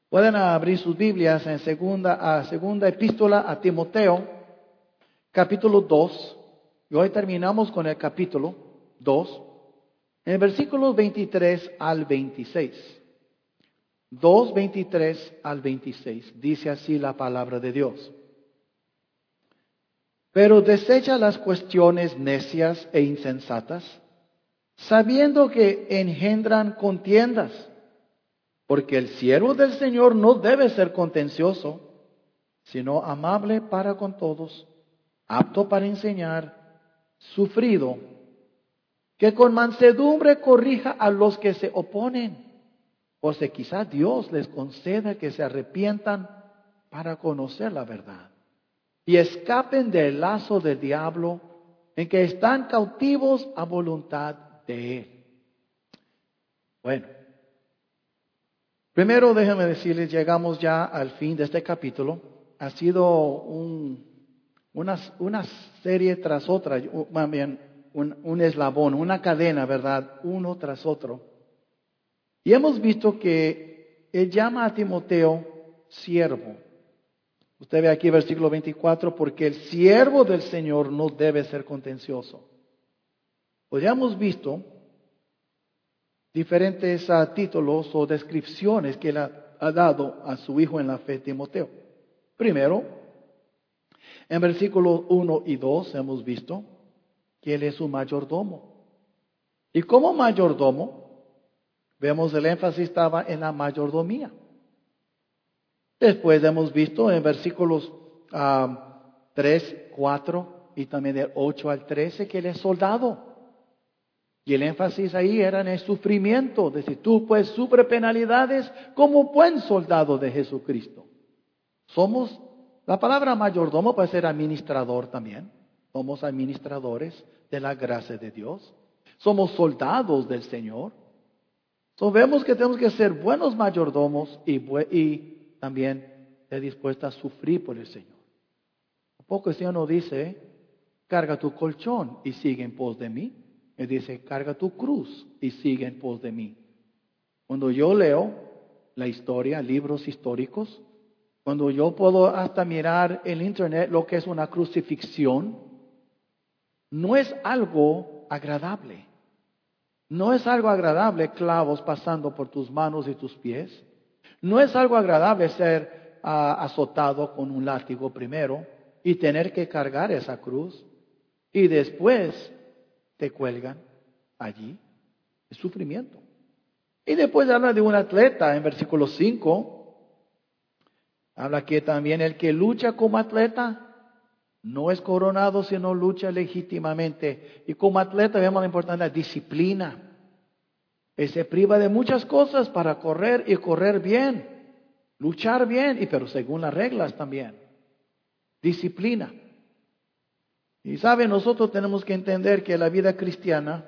Pueden abrir sus Biblias en segunda epístola a Timoteo, capítulo 2. Y hoy terminamos con el capítulo 2, en el versículo 23 al 26. 2, 23 al 26. Dice así la palabra de Dios. Pero desecha las cuestiones necias e insensatas, sabiendo que engendran contiendas. Porque el siervo del Señor no debe ser contencioso, sino amable para con todos, apto para enseñar, sufrido, que con mansedumbre corrija a los que se oponen, o si quizá Dios les conceda que se arrepientan para conocer la verdad y escapen del lazo del diablo en que están cautivos a voluntad de él. Bueno, primero déjenme decirles, llegamos ya al fin de este capítulo. Ha sido una serie tras otra, más bien un eslabón, una cadena, ¿verdad? Uno tras otro. Y hemos visto que él llama a Timoteo siervo. Usted ve aquí versículo 24, porque el siervo del Señor no debe ser contencioso. Pues ya hemos visto diferentes títulos o descripciones que él ha dado a su hijo en la fe, Timoteo. Primero, en versículos 1 y 2 hemos visto que él es un mayordomo. Y como mayordomo, vemos el énfasis estaba en la mayordomía. Después hemos visto en versículos 3, 4 y también del 8 al 13 que él es soldado. Y el énfasis ahí era en el sufrimiento, de si tú pues sufre penalidades como buen soldado de Jesucristo. La palabra mayordomo puede ser administrador también. Somos administradores de la gracia de Dios. Somos soldados del Señor. Vemos que tenemos que ser buenos mayordomos y también estar dispuestos a sufrir por el Señor. ¿A poco el Señor nos dice, carga tu colchón y sigue en pos de mí? Él dice, carga tu cruz y sigue en pos de mí. Cuando yo leo la historia, libros históricos, cuando yo puedo hasta mirar en internet lo que es una crucifixión, no es algo agradable. No es algo agradable clavos pasando por tus manos y tus pies. No es algo agradable ser azotado con un látigo primero y tener que cargar esa cruz y después te cuelgan allí. Es sufrimiento. Y después habla de un atleta en versículo 5. Habla que también el que lucha como atleta no es coronado, sino lucha legítimamente. Y como atleta vemos la importancia de la disciplina. Él se priva de muchas cosas para correr y correr bien. Luchar bien, pero según las reglas también. Disciplina. Y sabe, nosotros tenemos que entender que la vida cristiana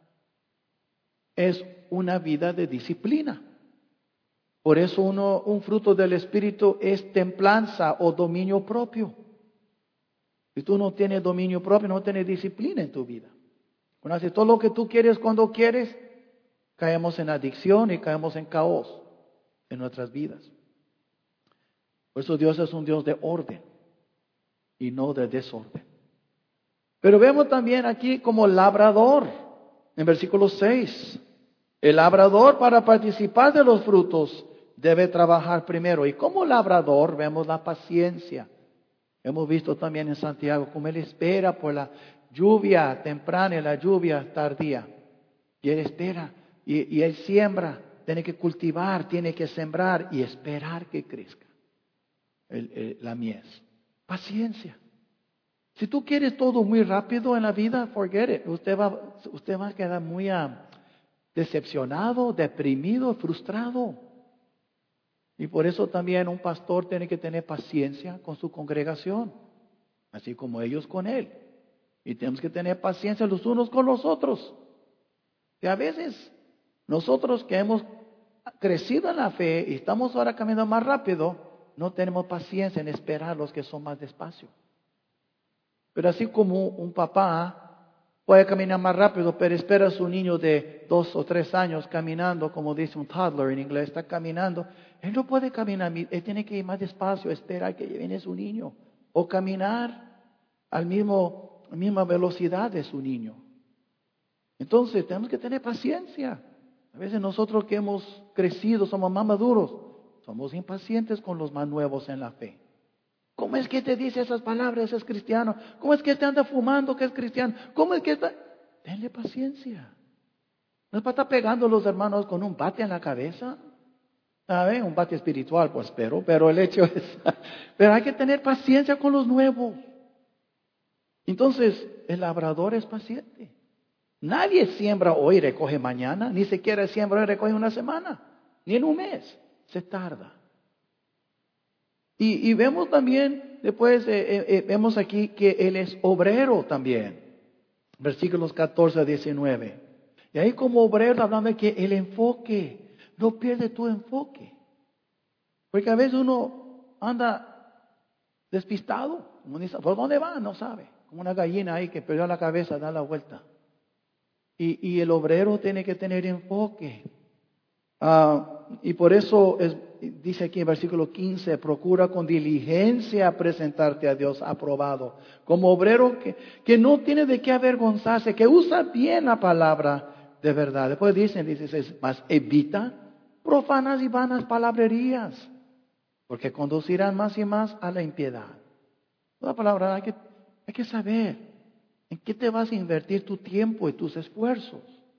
es una vida de disciplina. Por eso un fruto del Espíritu es templanza o dominio propio. Si tú no tienes dominio propio, no tienes disciplina en tu vida. Cuando haces todo lo que tú quieres cuando quieres, caemos en adicción y caemos en caos en nuestras vidas. Por eso Dios es un Dios de orden y no de desorden. Pero vemos también aquí como labrador, en versículo 6. El labrador para participar de los frutos debe trabajar primero. Y como labrador vemos la paciencia. Hemos visto también en Santiago cómo él espera por la lluvia temprana y la lluvia tardía. Y él espera y él siembra, tiene que cultivar, tiene que sembrar y esperar que crezca la mies. Paciencia. Si tú quieres todo muy rápido en la vida, forget it. Usted va a quedar muy decepcionado, deprimido, frustrado. Y por eso también un pastor tiene que tener paciencia con su congregación, así como ellos con él. Y tenemos que tener paciencia los unos con los otros. Que a veces nosotros que hemos crecido en la fe y estamos ahora caminando más rápido, no tenemos paciencia en esperar a los que son más despacio. Pero así como un papá puede caminar más rápido, pero espera a su niño de 2 o 3 años caminando, como dice un toddler en inglés, está caminando. Él no puede caminar, él tiene que ir más despacio, esperar que viene su niño. O caminar a la misma velocidad de su niño. Entonces tenemos que tener paciencia. A veces nosotros que hemos crecido, somos más maduros, somos impacientes con los más nuevos en la fe. ¿Cómo es que te dice esas palabras? Es cristiano. ¿Cómo es que te anda fumando que es cristiano? ¿Cómo es que está? Tenle paciencia. No es para estar pegando a los hermanos con un bate en la cabeza. ¿Sabe? Un bate espiritual, pues pero el hecho es, pero hay que tener paciencia con los nuevos. Entonces, el labrador es paciente. Nadie siembra hoy y recoge mañana, ni siquiera siembra hoy y recoge una semana, ni en un mes. Se tarda. Y vemos también, después vemos aquí que Él es obrero también. Versículos 14 a 19. Y ahí como obrero hablando de que el enfoque, no pierde tu enfoque. Porque a veces uno anda despistado, como dice, ¿por dónde va? No sabe. Como una gallina ahí que perdió la cabeza, da la vuelta. Y el obrero tiene que tener enfoque. Y por eso dice aquí en versículo 15, procura con diligencia presentarte a Dios aprobado, como obrero que no tiene de qué avergonzarse, que usa bien la palabra de verdad. Después dice, más evita profanas y vanas palabrerías, porque conducirán más y más a la impiedad. Toda palabra hay que saber en qué te vas a invertir tu tiempo y tus esfuerzos.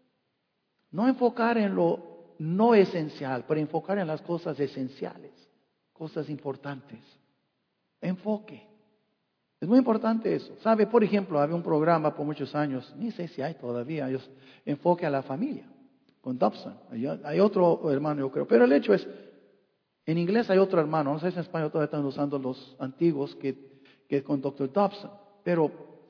No enfocar en lo no esencial, pero enfocar en las cosas esenciales, cosas importantes. Enfoque. Es muy importante eso. ¿Sabe? Por ejemplo, había un programa por muchos años, ni sé si hay todavía, ellos enfoque a la familia, con Dobson. Hay otro hermano, yo creo. Pero el hecho es, en inglés hay otro hermano, no sé si en español todavía están usando los antiguos, que es con Dr. Dobson. Pero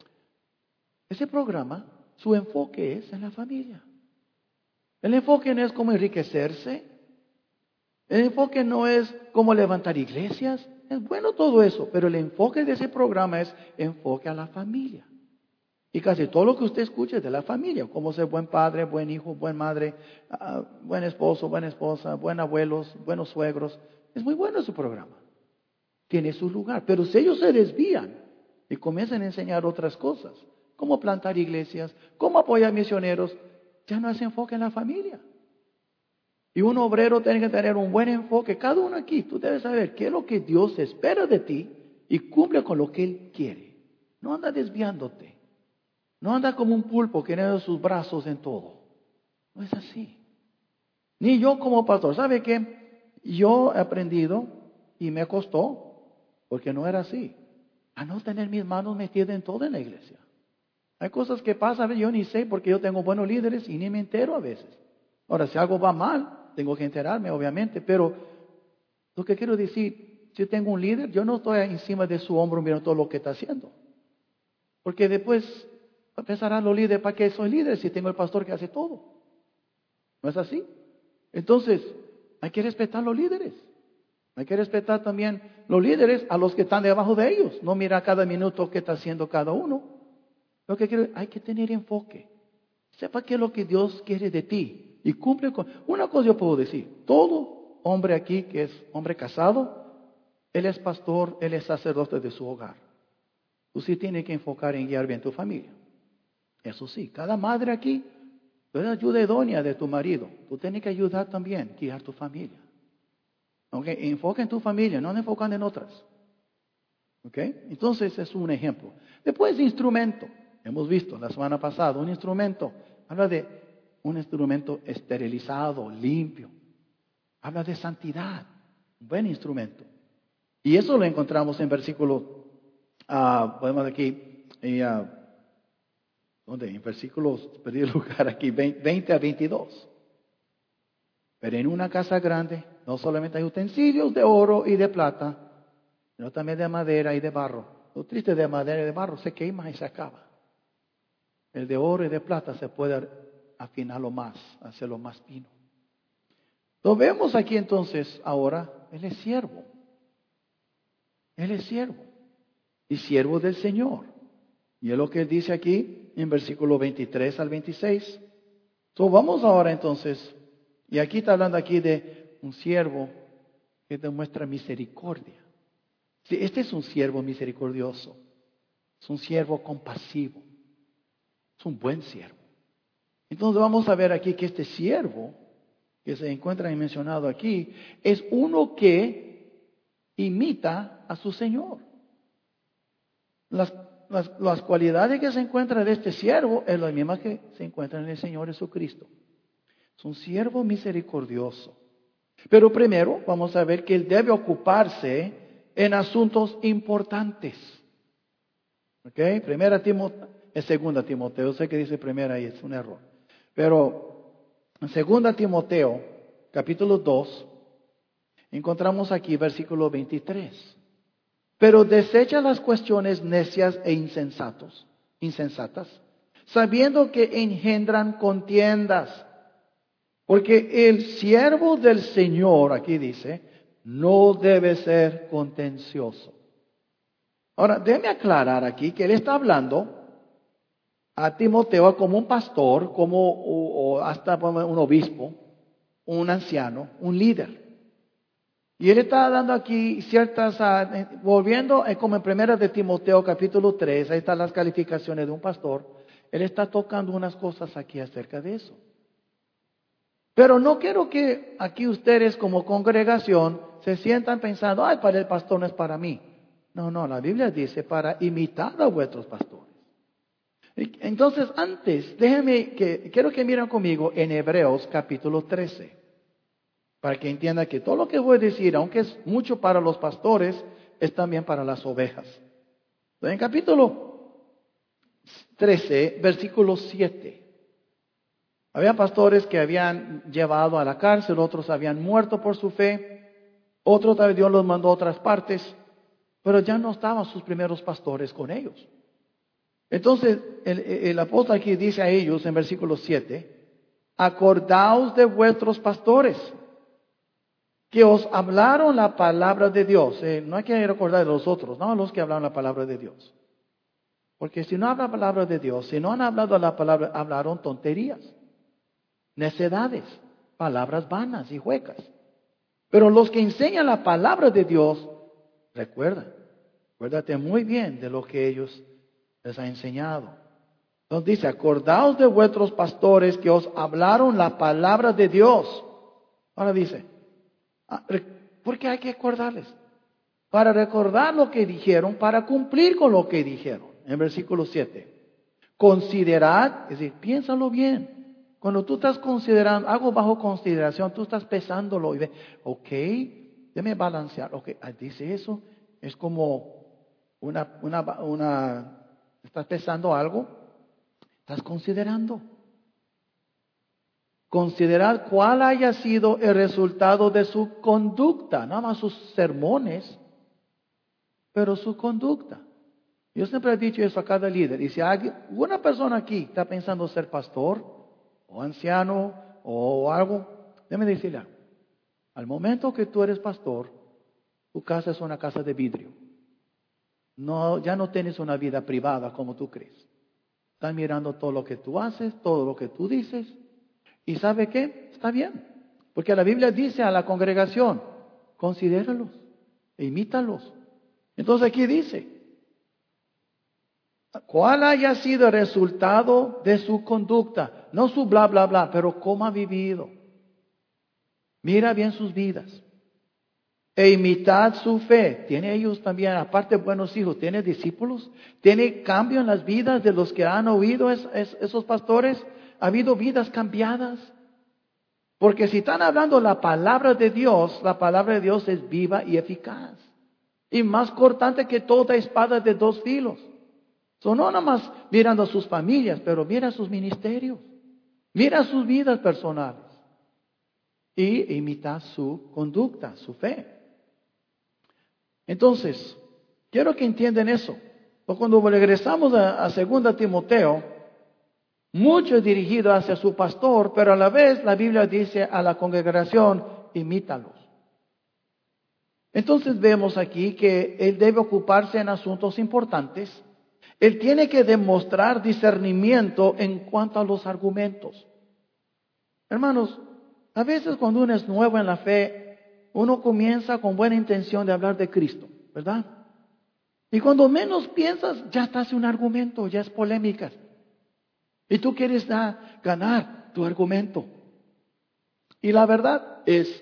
ese programa, su enfoque es en la familia. El enfoque no es cómo enriquecerse. El enfoque no es cómo levantar iglesias. Es bueno todo eso, pero el enfoque de ese programa es enfoque a la familia. Y casi todo lo que usted escucha es de la familia. Cómo ser buen padre, buen hijo, buen madre, buen esposo, buena esposa, buen abuelos, buenos suegros. Es muy bueno su programa. Tiene su lugar. Pero si ellos se desvían y comienzan a enseñar otras cosas, cómo plantar iglesias, cómo apoyar misioneros, ya no hace enfoque en la familia. Y un obrero tiene que tener un buen enfoque. Cada uno aquí, tú debes saber qué es lo que Dios espera de ti y cumple con lo que Él quiere. No anda desviándote. No anda como un pulpo queriendo sus brazos en todo. No es así. Ni yo como pastor. ¿Sabe qué? Yo he aprendido y me costó, porque no era así, a no tener mis manos metidas en todo en la iglesia. Hay cosas que pasan, yo ni sé porque yo tengo buenos líderes y ni me entero a veces. Ahora, si algo va mal, tengo que enterarme, obviamente, pero lo que quiero decir, si tengo un líder, yo no estoy encima de su hombro mirando todo lo que está haciendo. Porque después pensarán los líderes, ¿para qué soy líder si tengo el pastor que hace todo? ¿No es así? Entonces, hay que respetar los líderes. Hay que respetar también los líderes a los que están debajo de ellos. No mira cada minuto qué está haciendo cada uno. Lo que quiero, hay que tener enfoque. Sepa qué es lo que Dios quiere de ti. Y cumple con... Una cosa yo puedo decir. Todo hombre aquí que es hombre casado, él es pastor, él es sacerdote de su hogar. Tú sí tienes que enfocar en guiar bien tu familia. Eso sí, cada madre aquí, tú eres ayuda idónea de tu marido. Tú tienes que ayudar también a guiar tu familia. ¿Okay? Enfoca en tu familia, no enfocando en otras. ¿Okay? Entonces es un ejemplo. Después instrumento. Hemos visto la semana pasada un instrumento. Habla de un instrumento esterilizado, limpio. Habla de santidad. Un buen instrumento. Y eso lo encontramos en versículo, podemos aquí, ¿dónde? En versículos, perdí el lugar aquí, 20 a 22. Pero en una casa grande no solamente hay utensilios de oro y de plata, sino también de madera y de barro. Lo triste de madera y de barro se quema y se acaba. El de oro y de plata se puede afinarlo más, hacerlo más fino. Lo vemos aquí entonces ahora, Él es siervo. Él es siervo. Y siervo del Señor. Y es lo que dice aquí en versículo 23 al 26. So, vamos ahora entonces, y aquí está hablando aquí de un siervo que demuestra misericordia. Sí, este es un siervo misericordioso, es un siervo compasivo, es un buen siervo. Entonces vamos a ver aquí que este siervo que se encuentra mencionado aquí es uno que imita a su Señor. Las cualidades que se encuentran de este siervo es las mismas que se encuentran en el Señor Jesucristo. Es un siervo misericordioso. Pero primero vamos a ver que él debe ocuparse en asuntos importantes. ¿Ok? Segunda Timoteo. Sé que dice primera y es un error. Pero en segunda Timoteo, capítulo 2, encontramos aquí versículo 23. Pero desecha las cuestiones necias e insensatas, sabiendo que engendran contiendas. Porque el siervo del Señor, aquí dice, no debe ser contencioso. Ahora, déjeme aclarar aquí que él está hablando a Timoteo como un pastor, o hasta un obispo, un anciano, un líder. Y él está dando aquí ciertas, volviendo como en primera de Timoteo capítulo 3, ahí están las calificaciones de un pastor. Él está tocando unas cosas aquí acerca de eso. Pero no quiero que aquí ustedes como congregación se sientan pensando, ay, para el pastor no es para mí. No, la Biblia dice para imitar a vuestros pastores. Entonces, antes, quiero que miren conmigo en Hebreos capítulo 13. Para que entienda que todo lo que voy a decir, aunque es mucho para los pastores, es también para las ovejas. En capítulo 13, versículo 7. Había pastores que habían llevado a la cárcel, otros habían muerto por su fe, otros tal vez Dios los mandó a otras partes, pero ya no estaban sus primeros pastores con ellos. Entonces, el apóstol aquí dice a ellos en versículo 7, acordaos de vuestros pastores, que os hablaron la palabra de Dios. No hay que recordar de los otros, no los que hablaron la palabra de Dios. Porque si no hablan la palabra de Dios, si no han hablado la palabra, hablaron tonterías, necedades, palabras vanas y huecas. Pero los que enseñan la palabra de Dios, acuérdate muy bien de lo que ellos les han enseñado. Entonces dice, acordaos de vuestros pastores que os hablaron la palabra de Dios. Ahora dice, ¿por qué hay que acordarles? Para recordar lo que dijeron, para cumplir con lo que dijeron. En versículo 7. Considerad, es decir, piénsalo bien. Cuando tú estás considerando, algo bajo consideración, tú estás pesándolo y ves, ok, déjame balancear. Ok, dice eso, es como estás pesando algo, estás considerando. Considerad cuál haya sido el resultado de su conducta, nada más sus sermones, pero su conducta. Yo siempre he dicho eso a cada líder. Y si una persona aquí está pensando ser pastor, o anciano, o algo, déjame decirle algo. Al momento que tú eres pastor, tu casa es una casa de vidrio. No, ya no tienes una vida privada como tú crees. Están mirando todo lo que tú haces, todo lo que tú dices. ¿Y sabe qué? Está bien. Porque la Biblia dice a la congregación, considéralos, e imítalos. Entonces aquí dice, ¿cuál haya sido el resultado de su conducta? No su bla, bla, bla, pero cómo ha vivido. Mira bien sus vidas. E imitad su fe. ¿Tiene ellos también, aparte de buenos hijos, tiene discípulos? ¿Tiene cambio en las vidas de los que han oído esos pastores? ¿Ha habido vidas cambiadas? Porque si están hablando la palabra de Dios, la palabra de Dios es viva y eficaz. Y más cortante que toda espada de dos filos. No nada más mirando a sus familias, pero mira sus ministerios. Mira sus vidas personales. Y imita su conducta, su fe. Entonces, quiero que entiendan eso. Porque cuando regresamos a 2 Timoteo, mucho es dirigido hacia su pastor, pero a la vez la Biblia dice a la congregación, imítalos. Entonces vemos aquí que él debe ocuparse en asuntos importantes. Él tiene que demostrar discernimiento en cuanto a los argumentos. Hermanos, a veces cuando uno es nuevo en la fe, uno comienza con buena intención de hablar de Cristo, ¿verdad? Y cuando menos piensas, ya estás en un argumento, ya es polémica. Y tú quieres ganar tu argumento. Y la verdad es,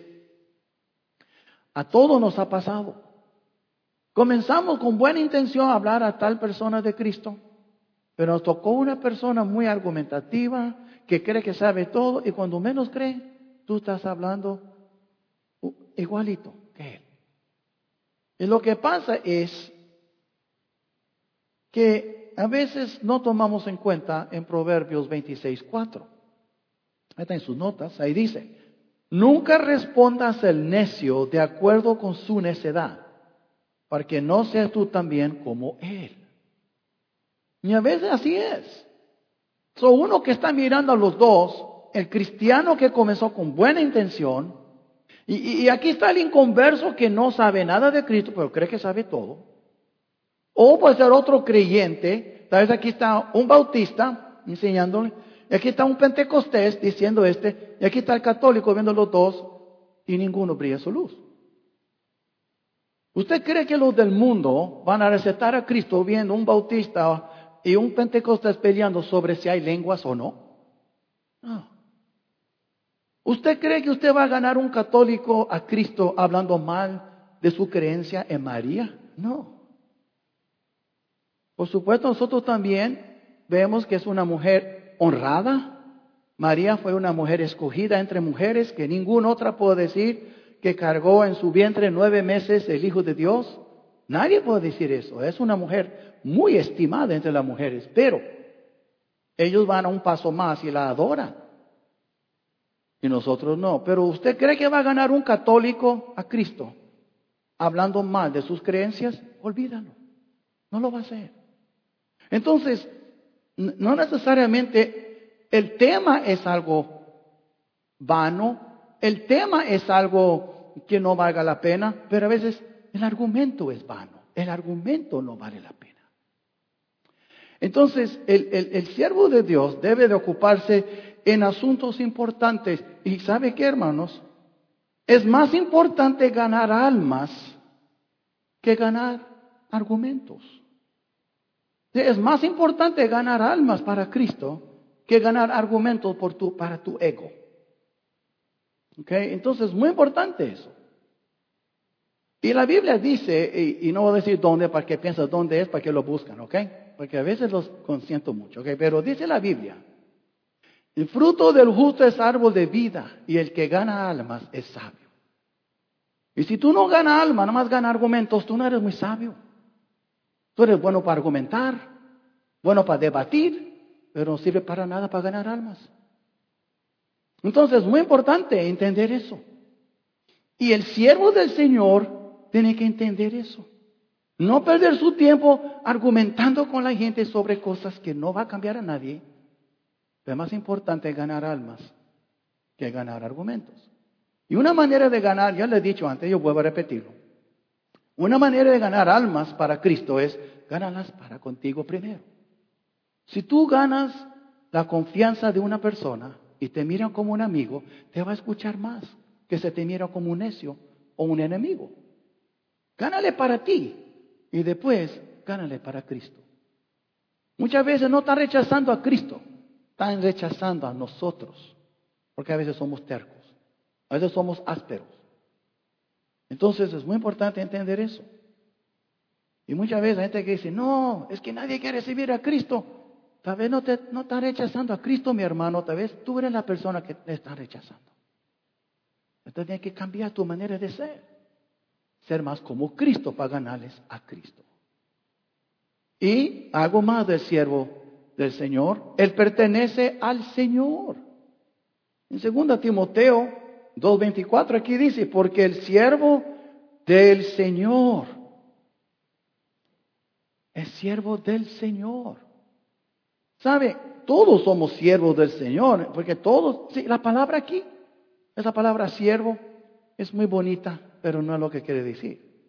a todos nos ha pasado. Comenzamos con buena intención a hablar a tal persona de Cristo, pero nos tocó una persona muy argumentativa, que cree que sabe todo, y cuando menos cree, tú estás hablando igualito que él. Y lo que pasa es que a veces no tomamos en cuenta en Proverbios 26:4. Ahí está en sus notas, ahí dice: nunca respondas al necio de acuerdo con su necedad, para que no seas tú también como él. Y a veces así es. Uno que está mirando a los dos, el cristiano que comenzó con buena intención, y aquí está el inconverso que no sabe nada de Cristo, pero cree que sabe todo. O puede ser otro creyente, tal vez aquí está un bautista enseñándole, y aquí está un pentecostés diciendo y aquí está el católico viendo los dos, y ninguno brilla su luz. ¿Usted cree que los del mundo van a recetar a Cristo viendo un bautista y un pentecostés peleando sobre si hay lenguas o no? No. ¿Usted cree que usted va a ganar un católico a Cristo hablando mal de su creencia en María? No. Por supuesto, nosotros también vemos que es una mujer honrada. María fue una mujer escogida entre mujeres que ninguna otra puede decir que cargó en su vientre 9 meses el Hijo de Dios. Nadie puede decir eso. Es una mujer muy estimada entre las mujeres, pero ellos van a un paso más y la adoran. Y nosotros no. Pero ¿usted cree que va a ganar un católico a Cristo hablando mal de sus creencias? Olvídalo. No lo va a hacer. Entonces, no necesariamente el tema es algo vano, el tema es algo que no valga la pena, pero a veces el argumento es vano, el argumento no vale la pena. Entonces, el siervo de Dios debe de ocuparse en asuntos importantes. ¿Y sabe qué, hermanos? Es más importante ganar almas que ganar argumentos. Es más importante ganar almas para Cristo que ganar argumentos para tu ego. Entonces, muy importante eso. Y la Biblia dice, y no voy a decir dónde, para que piensen dónde es, para que lo buscan, porque a veces los consiento mucho, pero dice la Biblia: el fruto del justo es árbol de vida, y el que gana almas es sabio. Y si tú no ganas almas, nada más ganas argumentos, tú no eres muy sabio. Tú eres bueno para argumentar, bueno para debatir, pero no sirve para nada para ganar almas. Entonces es muy importante entender eso. Y el siervo del Señor tiene que entender eso. No perder su tiempo argumentando con la gente sobre cosas que no va a cambiar a nadie. Pero es más importante ganar almas que ganar argumentos. Y una manera de ganar, ya le he dicho antes, yo vuelvo a repetirlo. Una manera de ganar almas para Cristo es gánarlas para contigo primero. Si tú ganas la confianza de una persona y te miran como un amigo, te va a escuchar más que se te mira como un necio o un enemigo. Gánale para ti y después gánale para Cristo. Muchas veces no están rechazando a Cristo, están rechazando a nosotros, porque a veces somos tercos, a veces somos ásperos. Entonces es muy importante entender eso. Y muchas veces hay gente que dice: no, es que nadie quiere recibir a Cristo. Tal vez no está rechazando a Cristo, mi hermano. Tal vez tú eres la persona que te está rechazando. Entonces tienes que cambiar tu manera de ser. Ser más como Cristo para ganarles a Cristo. Y algo más del siervo del Señor. Él pertenece al Señor. En 2 Timoteo 2:24 aquí dice: porque el siervo del Señor es siervo del Señor. ¿Sabe? Todos somos siervos del Señor, porque todos, sí, la palabra aquí, esa palabra siervo es muy bonita, pero no es lo que quiere decir.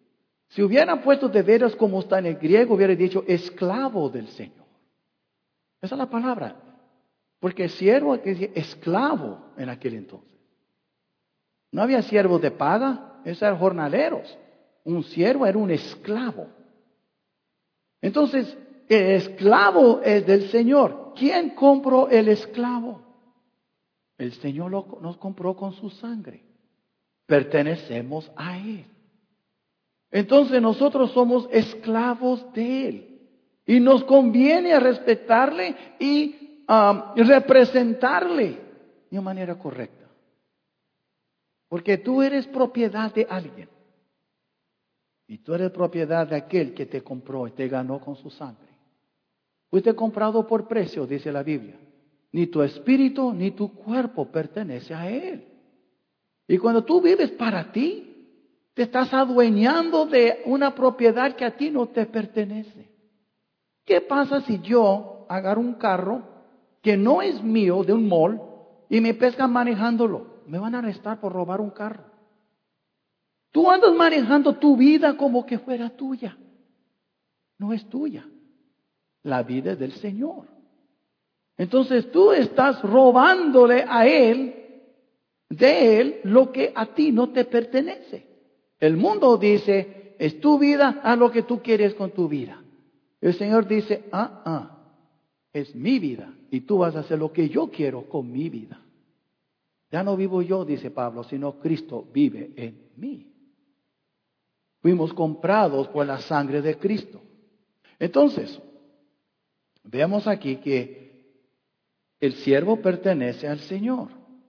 Si hubieran puesto de veras como está en el griego, hubiera dicho esclavo del Señor. Esa es la palabra. Porque siervo que decir esclavo en aquel entonces. No había siervos de paga, esos eran jornaleros. Un siervo era un esclavo. Entonces, el esclavo es del Señor. ¿Quién compró el esclavo? El Señor nos compró con su sangre. Pertenecemos a Él. Entonces nosotros somos esclavos de Él. Y nos conviene respetarle y representarle de manera correcta. Porque tú eres propiedad de alguien. Y tú eres propiedad de aquel que te compró y te ganó con su sangre. Fuiste comprado por precio, dice la Biblia. Ni tu espíritu ni tu cuerpo pertenece a Él. Y cuando tú vives para ti, te estás adueñando de una propiedad que a ti no te pertenece. ¿Qué pasa si yo agarro un carro que no es mío de un mall y me pescan manejándolo? Me van a arrestar por robar un carro. Tú andas manejando tu vida como que fuera tuya. No es tuya. La vida es del Señor. Entonces tú estás robándole a Él, de Él, lo que a ti no te pertenece. El mundo dice, es tu vida, haz lo que tú quieres con tu vida. El Señor dice, es mi vida y tú vas a hacer lo que yo quiero con mi vida. Ya no vivo yo, dice Pablo, sino Cristo vive en mí. Fuimos comprados por la sangre de Cristo. Entonces, vemos aquí que el siervo pertenece al Señor.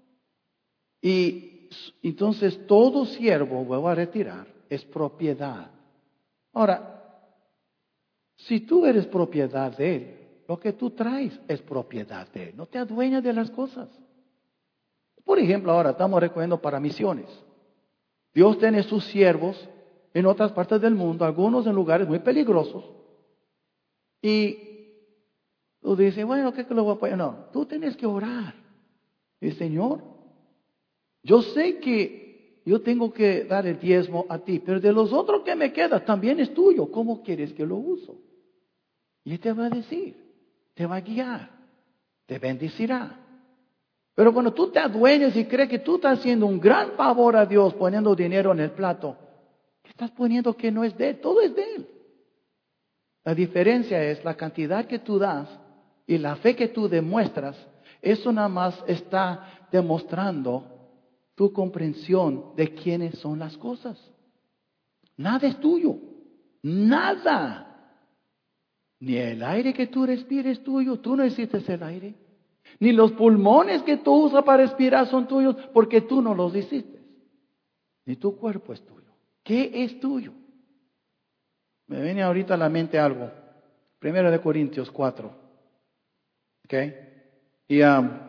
Y entonces todo siervo, vuelvo a retirar, es propiedad. Ahora, si tú eres propiedad de Él, lo que tú traes es propiedad de Él. No te adueñas de las cosas. Por ejemplo, ahora estamos recogiendo para misiones. Dios tiene sus siervos en otras partes del mundo, algunos en lugares muy peligrosos. Y tú dices, bueno, ¿qué lo voy a apoyar? No, tú tienes que orar. Y Señor, yo sé que yo tengo que dar el diezmo a ti, pero de los otros que me queda también es tuyo. ¿Cómo quieres que lo uso? Y Él te va a decir, te va a guiar, te bendecirá. Pero cuando tú te adueñas y crees que tú estás haciendo un gran favor a Dios poniendo dinero en el plato, ¿qué estás poniendo que no es de Él? Todo es de Él. La diferencia es la cantidad que tú das y la fe que tú demuestras. Eso nada más está demostrando tu comprensión de quiénes son las cosas. Nada es tuyo. Nada. Ni el aire que tú respires es tuyo. Tú no hiciste el aire. Ni los pulmones que tú usas para respirar son tuyos porque tú no los hiciste. Ni tu cuerpo es tuyo. ¿Qué es tuyo? Me viene ahorita a la mente algo. 1 Corintios 4. ¿Ok? Y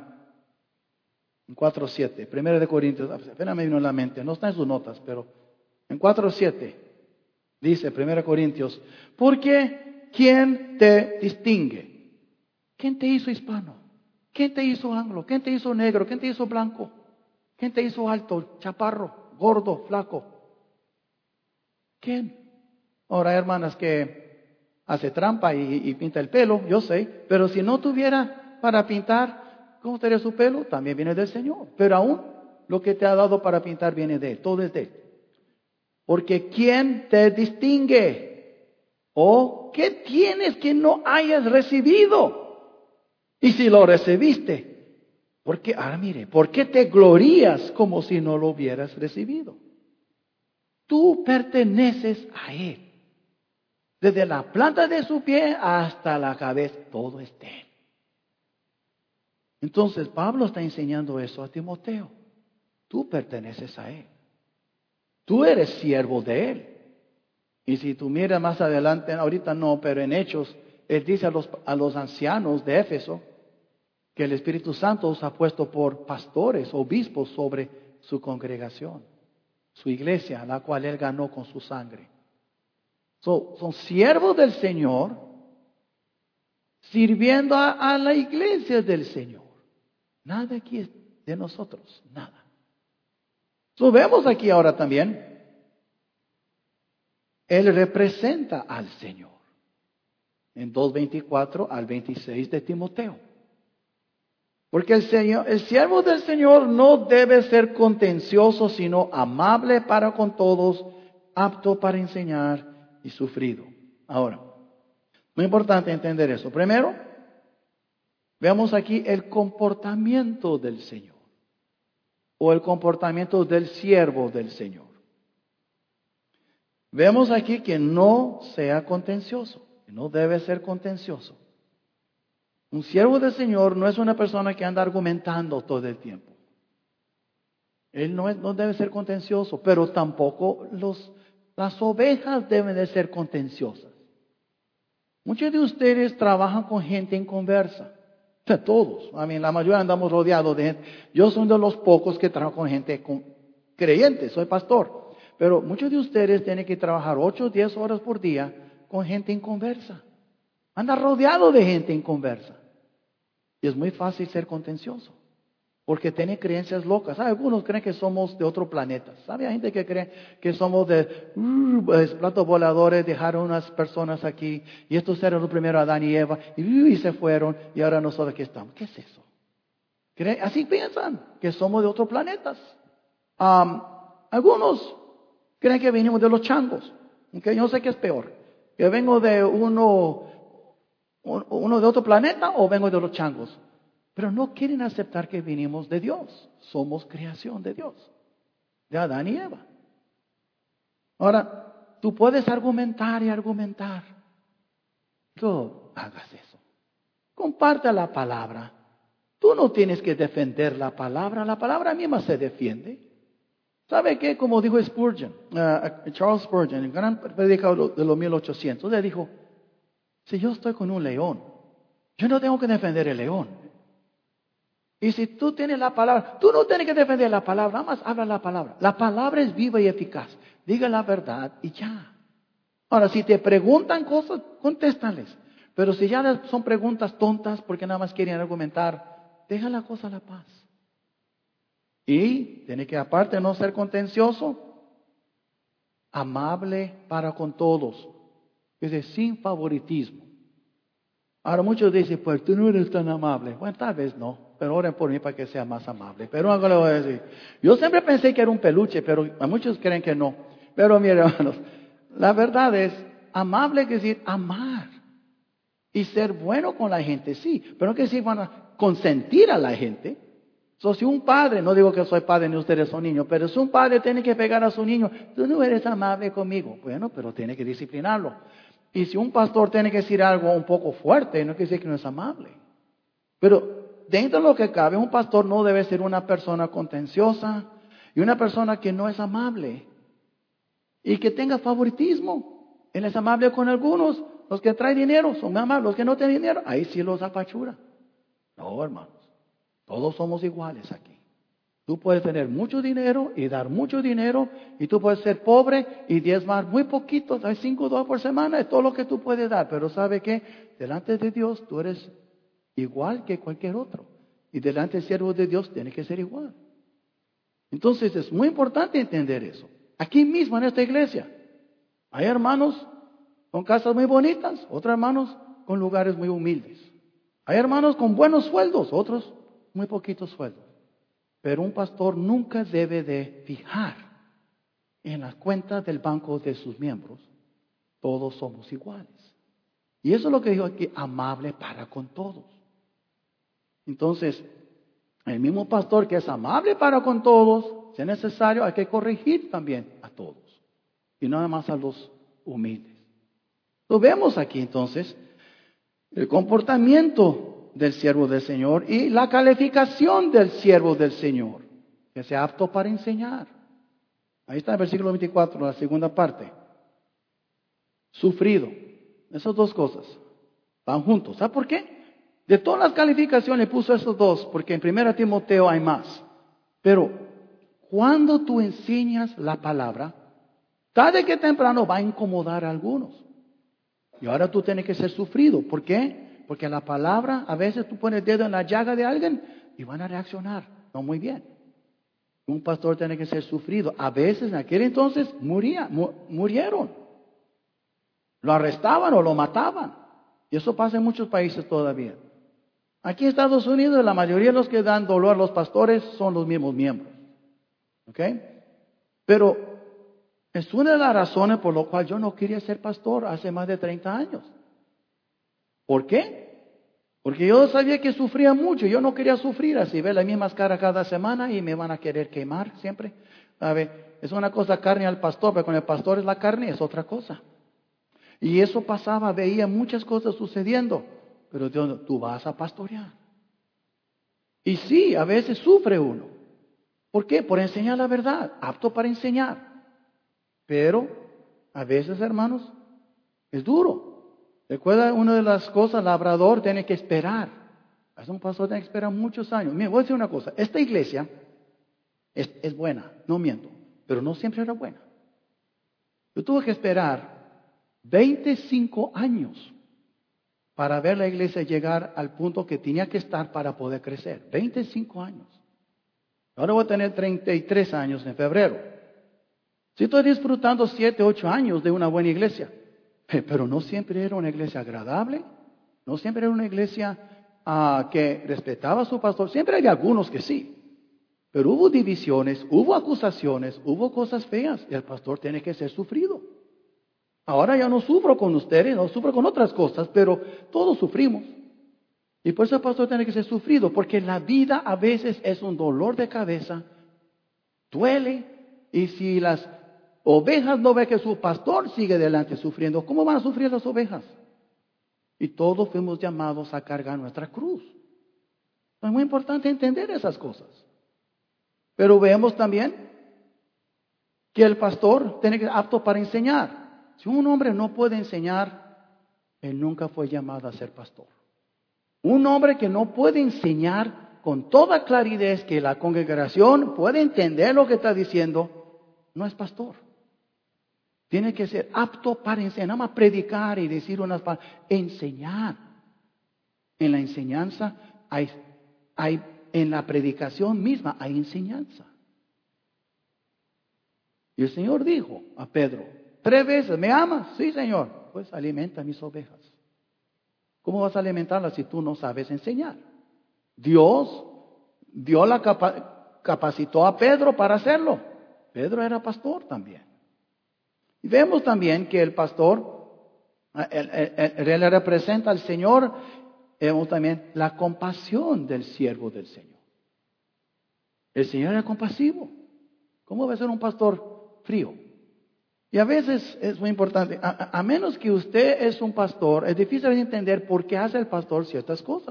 4:7. 1 Corintios, apenas me vino a la mente. No está en sus notas, pero en 4:7 dice 1 Corintios, porque ¿quién te distingue? ¿Quién te hizo hispano? ¿Quién te hizo anglo? ¿Quién te hizo negro? ¿Quién te hizo blanco? ¿Quién te hizo alto, chaparro, gordo, flaco? ¿Quién? Ahora hay hermanas que hace trampa y pinta el pelo, yo sé, pero si no tuviera para pintar, ¿cómo estaría su pelo? También viene del Señor. Pero aún lo que te ha dado para pintar viene de Él, todo es de Él. Porque ¿quién te distingue? ¿O qué tienes que no hayas recibido? Y si lo recibiste, ¿por qué? Ahora mire, ¿por qué te glorías como si no lo hubieras recibido? Tú perteneces a Él. Desde la planta de su pie hasta la cabeza, todo es de Él. Entonces Pablo está enseñando eso a Timoteo. Tú perteneces a Él. Tú eres siervo de Él. Y si tú miras más adelante, ahorita no, pero en Hechos, Él dice a los ancianos de Éfeso que el Espíritu Santo os ha puesto por pastores, obispos sobre su congregación, su iglesia, la cual Él ganó con su sangre. Son siervos del Señor, sirviendo a la iglesia del Señor. Nada aquí es de nosotros, nada. Vemos aquí ahora también Él representa al Señor. En 2:24 al 26 de Timoteo. Porque el siervo del Señor no debe ser contencioso, sino amable para con todos, apto para enseñar y sufrido. Ahora, muy importante entender eso. Primero, veamos aquí el comportamiento del Señor. O el comportamiento del siervo del Señor. Vemos aquí que no sea contencioso. Que no debe ser contencioso. Un siervo del Señor no es una persona que anda argumentando todo el tiempo. Él no debe ser contencioso, pero tampoco las ovejas deben de ser contenciosas. Muchos de ustedes trabajan con gente inconversa. O sea, todos. La mayoría andamos rodeados de gente. Yo soy de los pocos que trabajo con gente creyente, soy pastor. Pero muchos de ustedes tienen que trabajar 8 o 10 horas por día con gente inconversa. Anda rodeado de gente inconversa. Y es muy fácil ser contencioso. Porque tiene creencias locas. Algunos creen que somos de otro planeta. ¿Sabe? Hay gente que cree que somos de platos voladores, dejaron unas personas aquí. Y estos eran los primeros Adán y Eva. Y se fueron. Y ahora nosotros aquí estamos. ¿Qué es eso? Así piensan que somos de otros planetas. Algunos creen que venimos de los changos. ¿Okay? Yo no sé qué es peor. Que vengo de uno de otro planeta o vengo de los changos. Pero no quieren aceptar que vinimos de Dios. Somos creación de Dios. De Adán y Eva. Ahora, tú puedes argumentar y argumentar. No hagas eso. Comparte la palabra. Tú no tienes que defender la palabra misma se defiende. ¿Sabe qué? Como dijo Spurgeon, Charles Spurgeon, el gran predicador de los 1800, le dijo, si yo estoy con un león, yo no tengo que defender el león. Y si tú tienes la palabra, tú no tienes que defender la palabra, nada más habla la palabra. La palabra es viva y eficaz. Diga la verdad y ya. Ahora, si te preguntan cosas, contéstales. Pero si ya son preguntas tontas porque nada más quieren argumentar, deja la cosa a la paz. Y tiene que, aparte de no ser contencioso, amable para con todos. Es decir, sin favoritismo. Ahora muchos dicen, pues tú no eres tan amable. Bueno, tal vez no, pero oren por mí para que sea más amable. Pero algo le voy a decir. Yo siempre pensé que era un peluche, pero muchos creen que no. Pero miren, hermanos, la verdad es, amable quiere decir amar. Y ser bueno con la gente, sí. Pero no quiere decir van a consentir a la gente. Si un padre, no digo que soy padre ni ustedes son niños, pero si un padre tiene que pegar a su niño, tú no eres amable conmigo. Bueno, pero tiene que disciplinarlo. Y si un pastor tiene que decir algo un poco fuerte, no quiere decir que no es amable. Pero dentro de lo que cabe, un pastor no debe ser una persona contenciosa y una persona que no es amable y que tenga favoritismo. Él es amable con algunos, los que traen dinero son amables, los que no tienen dinero, ahí sí los apachura. No, hermanos, todos somos iguales aquí. Tú puedes tener mucho dinero y dar mucho dinero, y tú puedes ser pobre y diezmar muy poquito, hay $5 por semana, es todo lo que tú puedes dar. Pero ¿sabe qué? Delante de Dios tú eres igual que cualquier otro. Y delante del siervo de Dios tiene que ser igual. Entonces es muy importante entender eso. Aquí mismo en esta iglesia hay hermanos con casas muy bonitas, otros hermanos con lugares muy humildes. Hay hermanos con buenos sueldos, otros muy poquitos sueldos. Pero un pastor nunca debe de fijar en las cuentas del banco de sus miembros. Todos somos iguales. Y eso es lo que dijo aquí, amable para con todos. Entonces, el mismo pastor que es amable para con todos, si es necesario, hay que corregir también a todos. Y no nada más a los humildes. Lo vemos aquí entonces, el comportamiento del siervo del Señor y la calificación del siervo del Señor, que sea apto para enseñar. Ahí está el versículo 24, la segunda parte. Sufrido. Esas dos cosas van juntos. ¿Sabe por qué? De todas las calificaciones puso esos dos, porque en 1 Timoteo hay más. Pero cuando tú enseñas la palabra, tarde que temprano va a incomodar a algunos. Y ahora tú tienes que ser sufrido. ¿Por qué? Porque la palabra, a veces tú pones el dedo en la llaga de alguien y van a reaccionar. No muy bien. Un pastor tiene que ser sufrido. A veces en aquel entonces murieron. Lo arrestaban o lo mataban. Y eso pasa en muchos países todavía. Aquí en Estados Unidos la mayoría de los que dan dolor a los pastores son los mismos miembros. ¿Ok? Pero es una de las razones por las cuales yo no quería ser pastor hace más de 30 años. ¿Por qué? Porque yo sabía que sufría mucho. Yo no quería sufrir así, ver las mismas caras cada semana y me van a querer quemar siempre. A ver, es una cosa carne al pastor, pero con el pastor es la carne, es otra cosa. Y eso pasaba, veía muchas cosas sucediendo. Pero Dios, tú vas a pastorear. Y sí, a veces sufre uno. ¿Por qué? Por enseñar la verdad, apto para enseñar. Pero a veces, hermanos, es duro. Recuerda, una de las cosas, labrador tiene que esperar. Es un pastor tiene que esperar muchos años. Mira, voy a decir una cosa. Esta iglesia es buena, no miento, pero no siempre era buena. Yo tuve que esperar 25 años para ver la iglesia llegar al punto que tenía que estar para poder crecer. 25 años. Ahora voy a tener 33 años en febrero. Sí estoy disfrutando 7, 8 años de una buena iglesia. Pero no siempre era una iglesia agradable. No siempre era una iglesia que respetaba a su pastor. Siempre había algunos que sí. Pero hubo divisiones, hubo acusaciones, hubo cosas feas. Y el pastor tiene que ser sufrido. Ahora ya no sufro con ustedes, no sufro con otras cosas, pero todos sufrimos. Y por eso el pastor tiene que ser sufrido, porque la vida a veces es un dolor de cabeza, duele, y si las ovejas no ven que su pastor sigue adelante sufriendo, ¿cómo van a sufrir las ovejas? Y todos fuimos llamados a cargar nuestra cruz. Es muy importante entender esas cosas. Pero vemos también que el pastor tiene que ser apto para enseñar. Si un hombre no puede enseñar, él nunca fue llamado a ser pastor. Un hombre que no puede enseñar con toda claridad que la congregación puede entender lo que está diciendo, no es pastor. Tiene que ser apto para enseñar, nada más predicar y decir unas palabras, enseñar. En la enseñanza en la predicación misma hay enseñanza. Y el Señor dijo a Pedro 3 veces, ¿me amas? Sí, Señor. Pues alimenta mis ovejas. ¿Cómo vas a alimentarlas si tú no sabes enseñar? Dios capacitó a Pedro para hacerlo. Pedro era pastor también. Y vemos también que el pastor, él representa al Señor. Vemos también la compasión del siervo del Señor. El Señor era compasivo. ¿Cómo va a ser un pastor frío? Y a veces es muy importante, a menos que usted es un pastor, es difícil entender por qué hace el pastor ciertas cosas.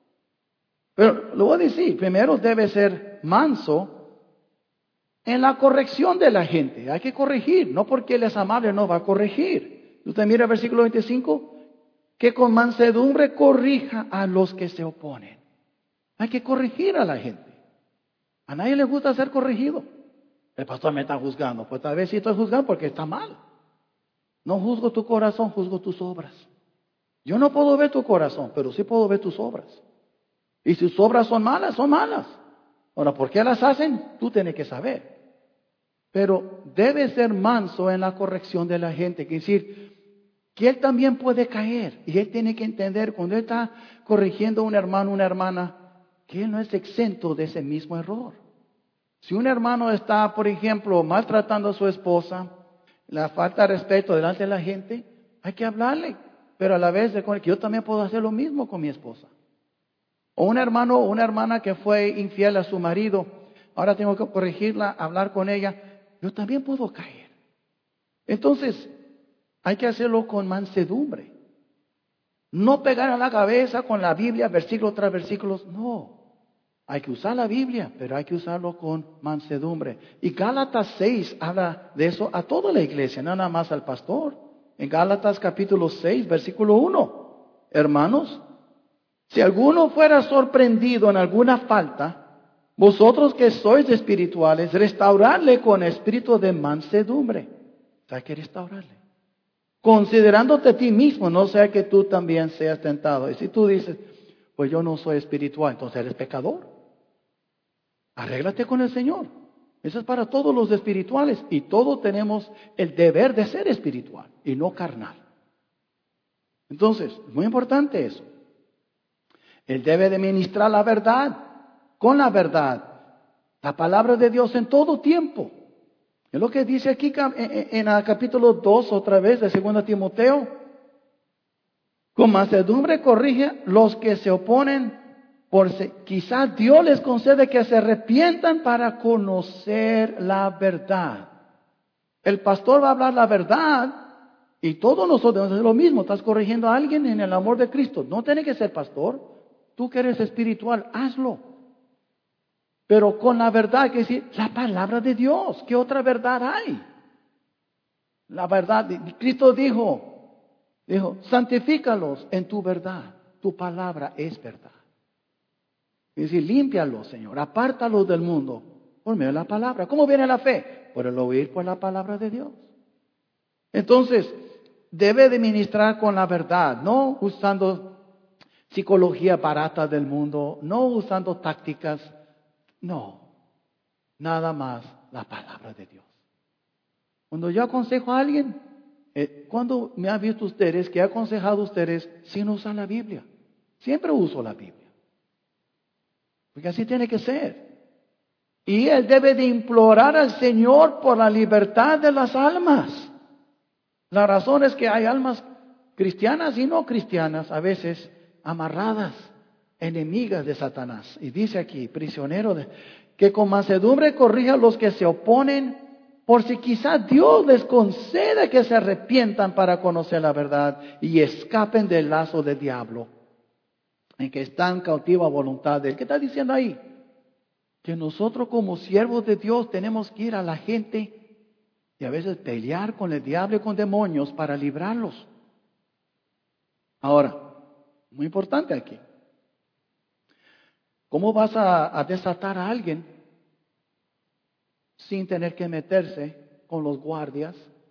Pero lo voy a decir, primero debe ser manso en la corrección de la gente. Hay que corregir, no porque él es amable no va a corregir. Usted mira el versículo 25, que con mansedumbre corrija a los que se oponen. Hay que corregir a la gente. A nadie le gusta ser corregido. El pastor me está juzgando. Pues tal vez sí estoy juzgando porque está mal. No juzgo tu corazón, juzgo tus obras. Yo no puedo ver tu corazón, pero sí puedo ver tus obras. Y si tus obras son malas, son malas. Ahora, ¿por qué las hacen? Tú tienes que saber. Pero debe ser manso en la corrección de la gente. Quiere decir que él también puede caer. Y él tiene que entender cuando él está corrigiendo a un hermano, una hermana, que él no es exento de ese mismo error. Si un hermano está, por ejemplo, maltratando a su esposa, la falta de respeto delante de la gente, hay que hablarle, pero a la vez que yo también puedo hacer lo mismo con mi esposa. O un hermano o una hermana que fue infiel a su marido, ahora tengo que corregirla, hablar con ella, yo también puedo caer. Entonces, hay que hacerlo con mansedumbre. No pegar a la cabeza con la Biblia, versículo tras versículo, no. Hay que usar la Biblia, pero hay que usarlo con mansedumbre. Y Gálatas 6 habla de eso a toda la iglesia, nada más al pastor. En Gálatas capítulo 6, versículo 1. Hermanos, si alguno fuera sorprendido en alguna falta, vosotros que sois espirituales, restaurarle con espíritu de mansedumbre. Hay que restaurarle. Considerándote a ti mismo, no sea que tú también seas tentado. Y si tú dices, pues yo no soy espiritual, entonces eres pecador. Arréglate con el Señor. Eso es para todos los espirituales. Y todos tenemos el deber de ser espiritual y no carnal. Entonces, es muy importante eso. Él debe de ministrar la verdad, con la verdad, la palabra de Dios en todo tiempo. Es lo que dice aquí en el capítulo 2, otra vez, de 2 Timoteo. Con mansedumbre corrige los que se oponen, quizás Dios les concede que se arrepientan para conocer la verdad. El pastor va a hablar la verdad y todos nosotros es lo mismo. Estás corrigiendo a alguien en el amor de Cristo. No tiene que ser pastor. Tú que eres espiritual, hazlo. Pero con la verdad, que decir, la palabra de Dios. ¿Qué otra verdad hay? La verdad, Cristo dijo, santifícalos en tu verdad. Tu palabra es verdad. Es decir, límpialos, Señor, apártalos del mundo por medio de la palabra. ¿Cómo viene la fe? Por el oír por la palabra de Dios. Entonces, debe de ministrar con la verdad, no usando psicología barata del mundo, no usando tácticas, no, nada más la palabra de Dios. Cuando yo aconsejo a alguien, cuando me han visto ustedes que he aconsejado a ustedes sin usar la Biblia, siempre uso la Biblia. Porque así tiene que ser. Y él debe de implorar al Señor por la libertad de las almas. La razón es que hay almas cristianas y no cristianas, a veces amarradas, enemigas de Satanás. Y dice aquí, que con mansedumbre corrija a los que se oponen, por si quizás Dios les conceda que se arrepientan para conocer la verdad y escapen del lazo del diablo, en que están cautivos a voluntad de él. ¿Qué está diciendo ahí? Que nosotros como siervos de Dios tenemos que ir a la gente y a veces pelear con el diablo y con demonios para librarlos. Ahora, muy importante aquí. ¿Cómo vas a desatar a alguien sin tener que meterse con los guardias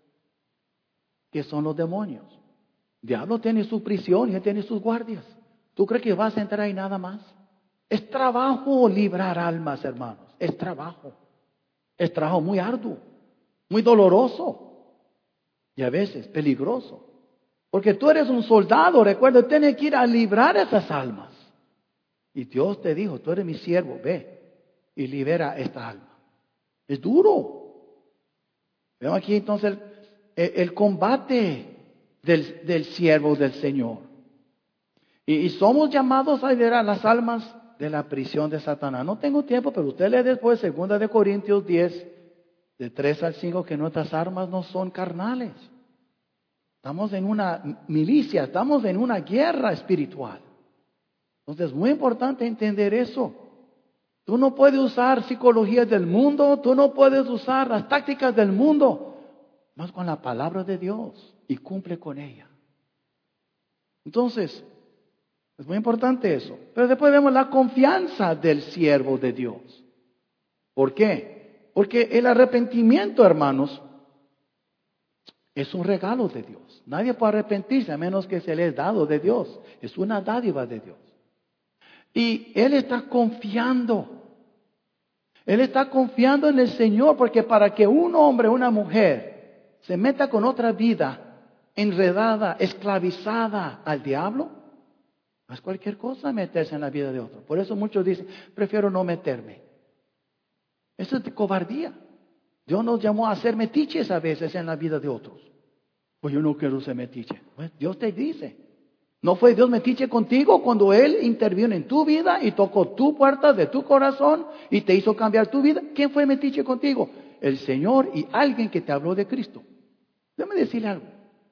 que son los demonios? El diablo tiene su prisión y él tiene sus guardias. ¿Tú crees que vas a entrar ahí nada más? Es trabajo librar almas, hermanos. Es trabajo. Es trabajo muy arduo, muy doloroso y a veces peligroso. Porque tú eres un soldado, recuerda, tienes que ir a librar esas almas. Y Dios te dijo, tú eres mi siervo, ve y libera esta alma. Es duro. Vemos aquí entonces el combate del siervo del Señor. Y somos llamados a liberar las almas de la prisión de Satanás. No tengo tiempo, pero usted lee después 2 de Corintios 10, de 3 al 5, que nuestras armas no son carnales. Estamos en una milicia, estamos en una guerra espiritual. Entonces es muy importante entender eso. Tú no puedes usar psicología del mundo, tú no puedes usar las tácticas del mundo, más con la palabra de Dios y cumple con ella. Entonces, es muy importante eso. Pero después vemos la confianza del siervo de Dios. ¿Por qué? Porque el arrepentimiento, hermanos, es un regalo de Dios. Nadie puede arrepentirse a menos que se le es dado de Dios. Es una dádiva de Dios. Y él está confiando. Él está confiando en el Señor, porque para que un hombre o una mujer se meta con otra vida enredada, esclavizada al diablo, no es cualquier cosa meterse en la vida de otro. Por eso muchos dicen, prefiero no meterme. Eso es de cobardía. Dios nos llamó a ser metiches a veces en la vida de otros. Pues yo no quiero ser metiche. Pues Dios te dice. ¿No fue Dios metiche contigo cuando Él intervino en tu vida y tocó tu puerta de tu corazón y te hizo cambiar tu vida? ¿Quién fue metiche contigo? El Señor y alguien que te habló de Cristo. Déjame decirle algo.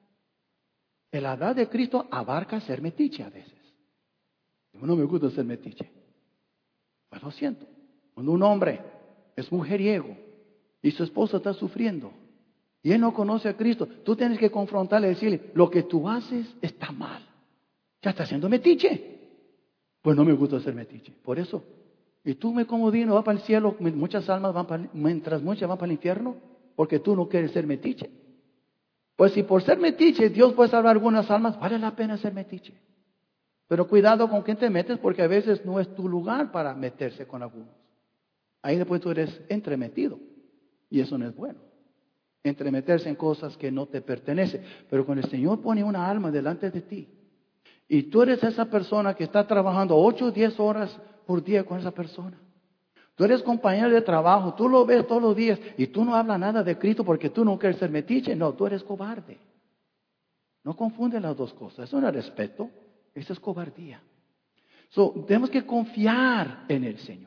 El hablar de Cristo abarca ser metiche a veces. No me gusta ser metiche. Pues lo siento. Cuando un hombre es mujeriego y su esposa está sufriendo y él no conoce a Cristo, tú tienes que confrontarle y decirle, lo que tú haces está mal. Ya está siendo metiche. Pues no me gusta ser metiche. Por eso. Y tú me comodino, va para el cielo, muchas almas van para, mientras muchas van para el infierno, porque tú no quieres ser metiche. Pues si por ser metiche Dios puede salvar algunas almas, vale la pena ser metiche. Pero cuidado con quién te metes, porque a veces no es tu lugar para meterse con algunos. Ahí después tú eres entremetido. Y eso no es bueno. entremeterse en cosas que no te pertenecen. Pero cuando el Señor pone una alma delante de ti, y tú eres esa persona que está trabajando 8 o 10 horas por día con esa persona. Tú eres compañero de trabajo, tú lo ves todos los días y tú no hablas nada de Cristo porque tú no quieres ser metiche. No, tú eres cobarde. No confunde las dos cosas. Eso no es respeto, eso es cobardía. Tenemos que confiar en el Señor.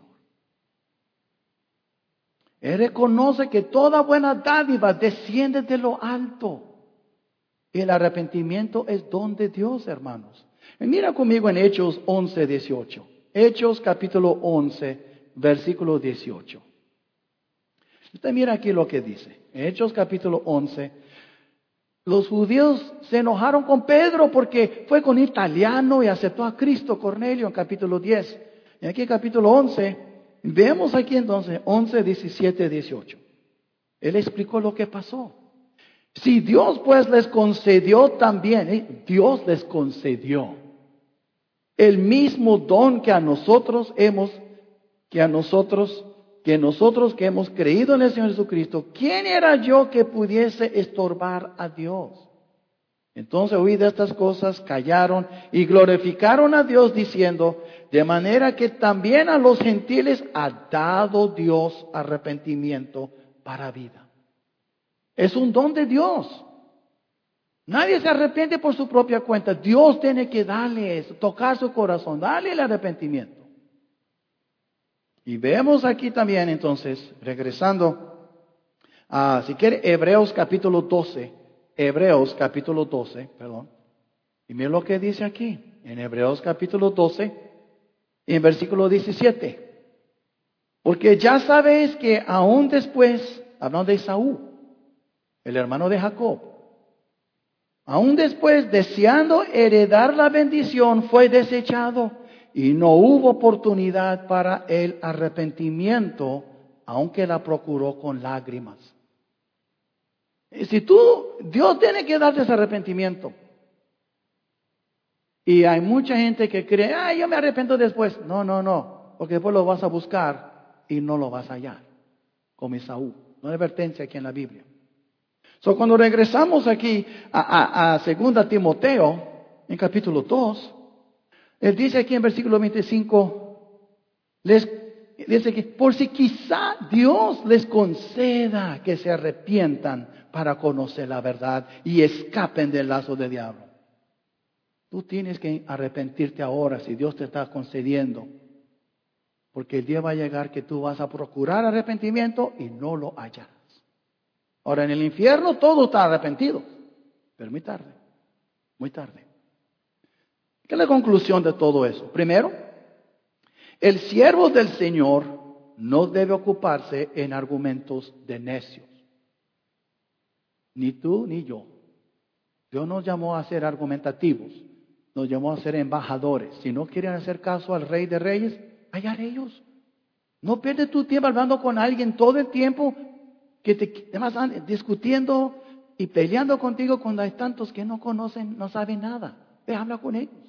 Él reconoce que toda buena dádiva desciende de lo alto. Y el arrepentimiento es don de Dios, hermanos. Y mira conmigo en Hechos 11, 18. Hechos capítulo 11, versículo 18. Usted mira aquí lo que dice. Hechos capítulo 11. Los judíos se enojaron con Pedro porque fue con italiano y aceptó a Cristo, Cornelio, en capítulo 10. Y aquí en capítulo 11, vemos aquí entonces 11, 17, 18. Él explicó lo que pasó. Si Dios pues les concedió también, Dios les concedió el mismo don que nosotros que hemos creído en el Señor Jesucristo, ¿quién era yo que pudiese estorbar a Dios? Entonces oí de estas cosas, callaron y glorificaron a Dios diciendo, de manera que también a los gentiles ha dado Dios arrepentimiento para vida. Es un don de Dios. Nadie se arrepiente por su propia cuenta. Dios tiene que darle eso, tocar su corazón, darle el arrepentimiento. Y vemos aquí también entonces, regresando a, si quiere, Hebreos capítulo 12, y mira lo que dice aquí, en Hebreos capítulo 12, en versículo 17. Porque ya sabéis que aún después, hablando de Esaú, el hermano de Jacob, aún después, deseando heredar la bendición, fue desechado y no hubo oportunidad para el arrepentimiento, aunque la procuró con lágrimas. Si Dios tiene que darte ese arrepentimiento. Y hay mucha gente que cree, yo me arrepiento después. No, porque después lo vas a buscar y no lo vas a hallar, como Esaú. No hay advertencia aquí en la Biblia. Cuando regresamos aquí a 2 Timoteo, en capítulo 2, él dice aquí en versículo 25, dice que por si quizá Dios les conceda que se arrepientan para conocer la verdad y escapen del lazo del diablo. Tú tienes que arrepentirte ahora si Dios te está concediendo. Porque el día va a llegar que tú vas a procurar arrepentimiento y no lo hallarás. Ahora en el infierno todo está arrepentido, pero muy tarde, muy tarde. ¿Qué es la conclusión de todo eso? Primero, el siervo del Señor no debe ocuparse en argumentos de necios. Ni tú ni yo. Dios nos llamó a ser argumentativos, nos llamó a ser embajadores. Si no quieren hacer caso al Rey de Reyes, allá ellos. No pierdes tu tiempo hablando con alguien todo el tiempo que además están discutiendo y peleando contigo cuando hay tantos que no conocen, no saben nada. Ve, habla con ellos.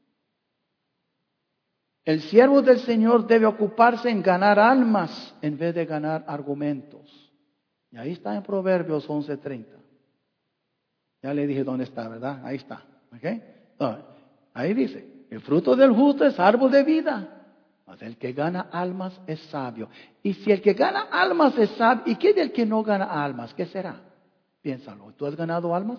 El siervo del Señor debe ocuparse en ganar almas en vez de ganar argumentos. Y ahí está en Proverbios 11:30. Ya le dije dónde está, ¿verdad? Ahí está. ¿Okay? Ahí dice, el fruto del justo es árbol de vida. Mas el que gana almas es sabio. Y si el que gana almas es sabio, ¿y qué del que no gana almas? ¿Qué será? Piénsalo. ¿Tú has ganado almas?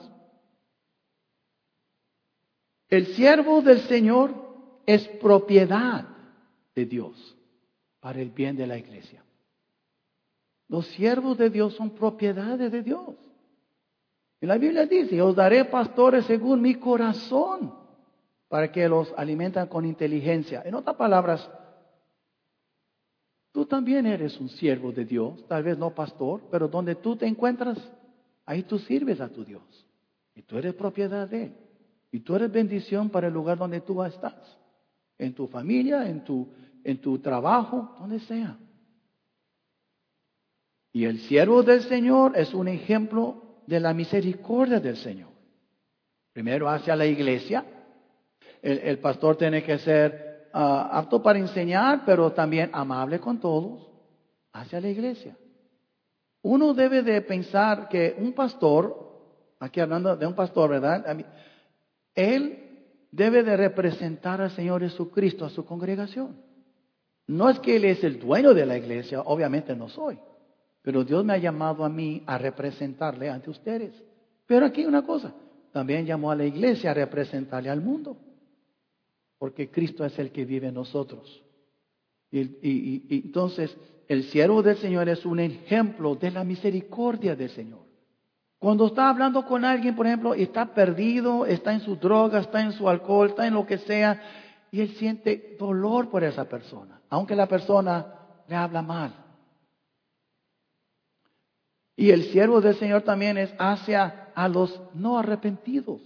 El siervo del Señor es propiedad de Dios para el bien de la iglesia. Los siervos de Dios son propiedades de Dios. Y la Biblia dice, os daré pastores según mi corazón, para que los alimentan con inteligencia. En otras palabras, tú también eres un siervo de Dios, tal vez no pastor, pero donde tú te encuentras, ahí tú sirves a tu Dios. Y tú eres propiedad de Él. Y tú eres bendición para el lugar donde tú estás. En tu familia, en tu trabajo, donde sea. Y el siervo del Señor es un ejemplo de la misericordia del Señor. Primero hacia la iglesia. El pastor tiene que ser apto para enseñar, pero también amable con todos, hacia la iglesia. uno debe de pensar que un pastor, aquí hablando de un pastor, ¿verdad? Él debe de representar al Señor Jesucristo a su congregación. No es que Él es el dueño de la iglesia, obviamente no soy. Pero Dios me ha llamado a mí a representarle ante ustedes. Pero aquí una cosa, también llamó a la iglesia a representarle al mundo. Porque Cristo es el que vive en nosotros. Y entonces el siervo del Señor es un ejemplo de la misericordia del Señor. Cuando está hablando con alguien, por ejemplo, y está perdido, está en su droga, está en su alcohol, está en lo que sea, y él siente dolor por esa persona, aunque la persona le habla mal. Y el siervo del Señor también es hacia a los no arrepentidos.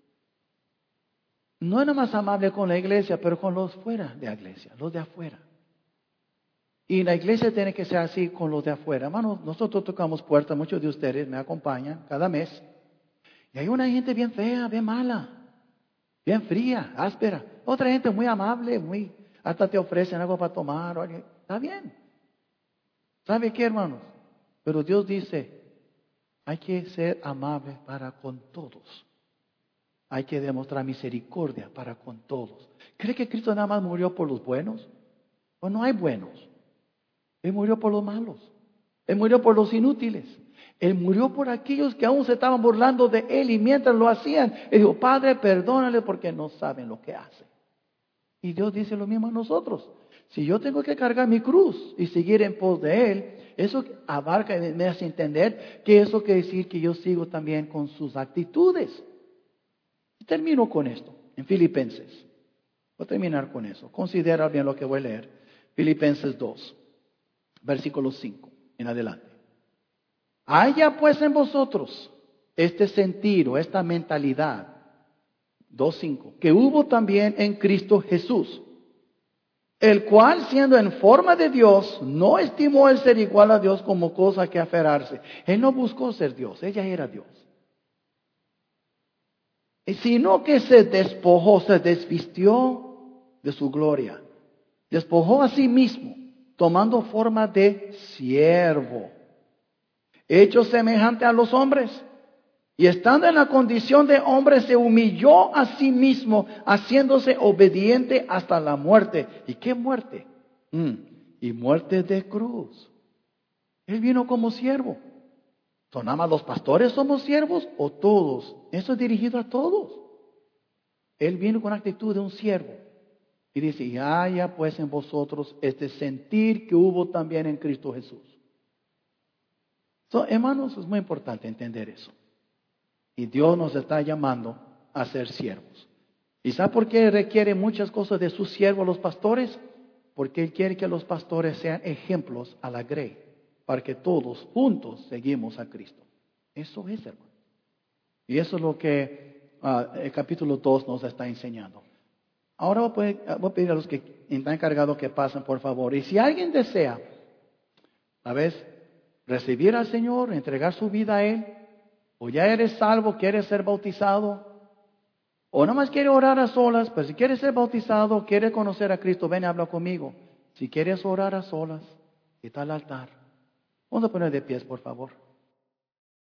No es nada más amable con la iglesia, pero con los fuera de la iglesia, los de afuera. Y la iglesia tiene que ser así con los de afuera. Hermanos, nosotros tocamos puertas, muchos de ustedes me acompañan cada mes. Y hay una gente bien fea, bien mala, bien fría, áspera. Otra gente muy amable, hasta te ofrecen algo para tomar. Está bien. ¿Sabe qué, hermanos? Pero Dios dice, hay que ser amable para con todos. Hay que demostrar misericordia para con todos. ¿Cree que Cristo nada más murió por los buenos? ¿O no hay buenos? Él murió por los malos. Él murió por los inútiles. Él murió por aquellos que aún se estaban burlando de Él y mientras lo hacían, Él dijo, Padre, perdónale porque no saben lo que hacen. Y Dios dice lo mismo a nosotros. Si yo tengo que cargar mi cruz y seguir en pos de Él, eso abarca y me hace entender que eso quiere decir que yo sigo también con sus actitudes. Termino con esto, en Filipenses. Voy a terminar con eso. Considera bien lo que voy a leer. Filipenses 2, versículo 5 en adelante. Haya pues en vosotros este sentir o esta mentalidad, 2:5, que hubo también en Cristo Jesús, el cual siendo en forma de Dios, no estimó el ser igual a Dios como cosa que aferrarse. Él no buscó ser Dios, ella era Dios. Sino que se despojó, se desvistió de su gloria. Despojó a sí mismo, tomando forma de siervo, hecho semejante a los hombres. Y estando en la condición de hombre, se humilló a sí mismo, haciéndose obediente hasta la muerte. ¿Y qué muerte? Y muerte de cruz. Él vino como siervo. ¿Son nada más los pastores somos siervos o todos? Eso es dirigido a todos. Él vino con la actitud de un siervo. Y dice, y haya pues en vosotros este sentir que hubo también en Cristo Jesús. Hermanos, es muy importante entender eso. Y Dios nos está llamando a ser siervos. ¿Y sabe por qué requiere muchas cosas de sus siervos los pastores? Porque Él quiere que los pastores sean ejemplos a la grey, para que todos juntos seguimos a Cristo. Eso es, hermano. Y eso es lo que el capítulo 2 nos está enseñando. Ahora voy a pedir a los que están encargados que pasen, por favor. Y si alguien desea, recibir al Señor, entregar su vida a Él, o ya eres salvo, quieres ser bautizado, o nada más quiere orar a solas, pero si quieres ser bautizado, quiere conocer a Cristo, ven y habla conmigo. Si quieres orar a solas, está al altar. Vamos a poner de pies, por favor.